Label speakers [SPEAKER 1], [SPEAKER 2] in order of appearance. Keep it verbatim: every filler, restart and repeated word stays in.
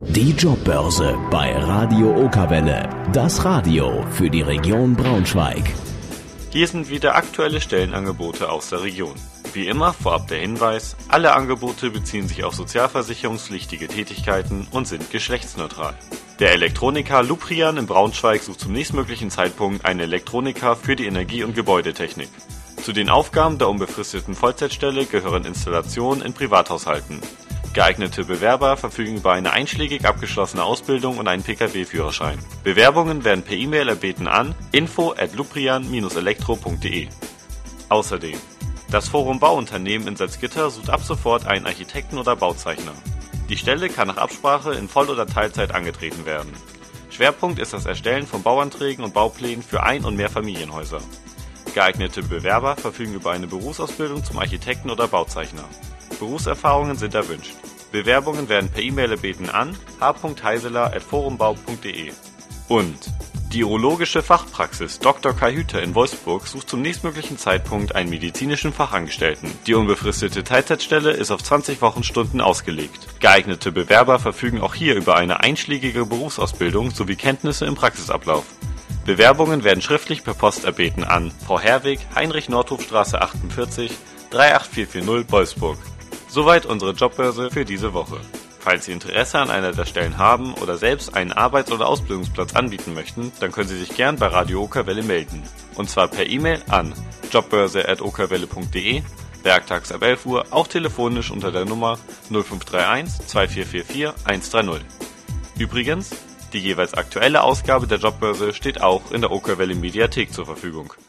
[SPEAKER 1] Die Jobbörse bei Radio Okerwelle. Das Radio für die Region Braunschweig.
[SPEAKER 2] Hier sind wieder aktuelle Stellenangebote aus der Region. Wie immer vorab der Hinweis, alle Angebote beziehen sich auf sozialversicherungspflichtige Tätigkeiten und sind geschlechtsneutral. Der Elektroniker Luprian in Braunschweig sucht zum nächstmöglichen Zeitpunkt einen Elektroniker für die Energie- und Gebäudetechnik. Zu den Aufgaben der unbefristeten Vollzeitstelle gehören Installationen in Privathaushalten. Geeignete Bewerber verfügen über eine einschlägig abgeschlossene Ausbildung und einen Pkw-Führerschein. Bewerbungen werden per E-Mail erbeten an info at luprian dash elektro punkt de. Außerdem: Das Forum Bauunternehmen in Salzgitter sucht ab sofort einen Architekten oder Bauzeichner. Die Stelle kann nach Absprache in Voll- oder Teilzeit angetreten werden. Schwerpunkt ist das Erstellen von Bauanträgen und Bauplänen für Ein- und Mehrfamilienhäuser. Geeignete Bewerber verfügen über eine Berufsausbildung zum Architekten oder Bauzeichner. Berufserfahrungen sind erwünscht. Bewerbungen werden per E-Mail erbeten an h punkt heiseler at forumbau punkt de. Und die Urologische Fachpraxis Doktor Kai Hüter in Wolfsburg sucht zum nächstmöglichen Zeitpunkt einen medizinischen Fachangestellten. Die unbefristete Teilzeitstelle ist auf zwanzig Wochenstunden ausgelegt. Geeignete Bewerber verfügen auch hier über eine einschlägige Berufsausbildung sowie Kenntnisse im Praxisablauf. Bewerbungen werden schriftlich per Post erbeten an Frau Herwig, Heinrich-Nordhof-Straße achtundvierzig, drei acht vier vier null Wolfsburg. Soweit unsere Jobbörse für diese Woche. Falls Sie Interesse an einer der Stellen haben oder selbst einen Arbeits- oder Ausbildungsplatz anbieten möchten, dann können Sie sich gern bei Radio Okerwelle melden. Und zwar per E-Mail an jobbörse at okerwelle punkt de, werktags ab elf Uhr, auch telefonisch unter der Nummer null fünf drei eins zwei vier vier vier eins drei null. Übrigens, die jeweils aktuelle Ausgabe der Jobbörse steht auch in der Okerwelle Mediathek zur Verfügung.